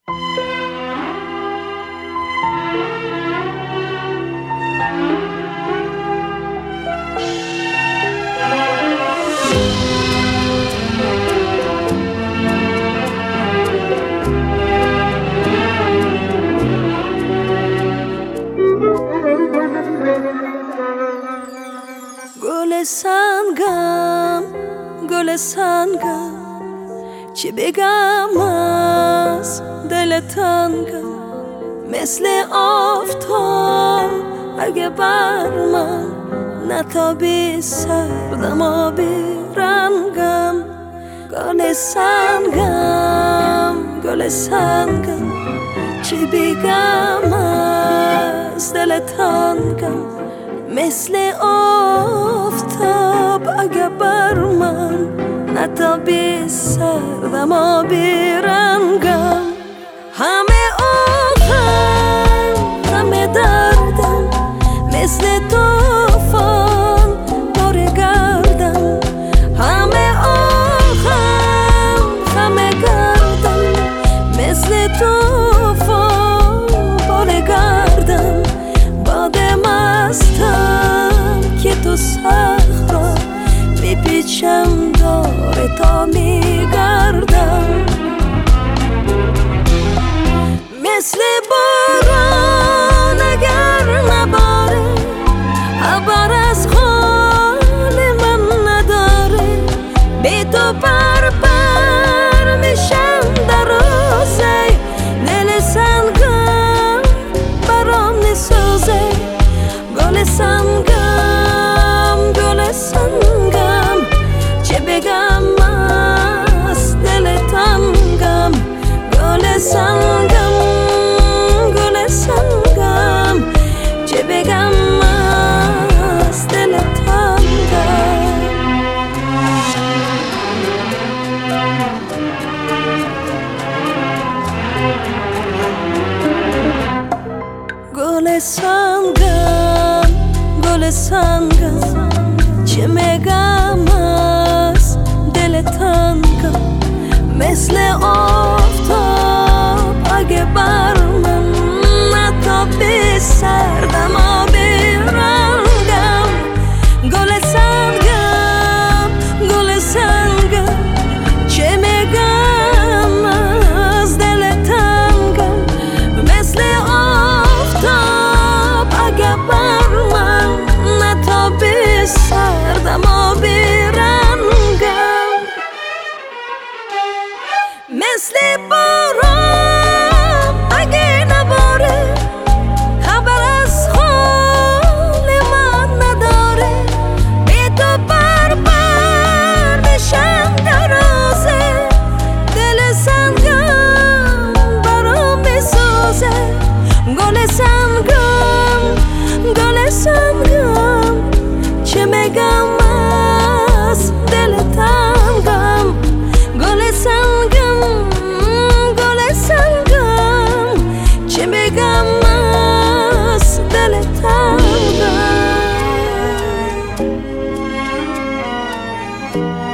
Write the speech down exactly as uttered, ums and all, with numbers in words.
گل سنگم گل سنگم چی بگم از دل تنگم مثل آفتاب اگه بر من نتابی سردم آبی رنگم گل سنگم گل سنگم چی بگم از دل تنگم مثل آفتاب اگه بر من نتابی سردم آبی رنگم همه آهم همه دردم مثل توفان بار گردم همه آهم همه گردم مثل توفان بار گردم باد مستم که تو صخرا میپیچم داره تا میگردم مثل باران اگر نباره خبر از حال من نداره بی تو بر بر میشم در روزه دل سنگم برام نسازه گل سنگم گل سنگم چه بگم از دل تنگم گل سنگم گل سنگم چه بگم از دل تنگم گل سنگم گل سنگم چه میگم از دل تنگم مثل آفتاب اگه بر من نتابی سردم آبی رنگم گل سنگم گل سنگم چه میگم از دل تنگم مثل آفتاب اگه بر من نتابی سردم آبی رنگم مثل باران اگه نباره خبر از حال من نداره بی تو بر بر میشم در روزه دل سنگم برام میسوزه گل سنگم گل سنگم چه میگم از دل تنگم گل سنگم گل سنگم چه بگم از دل تنگم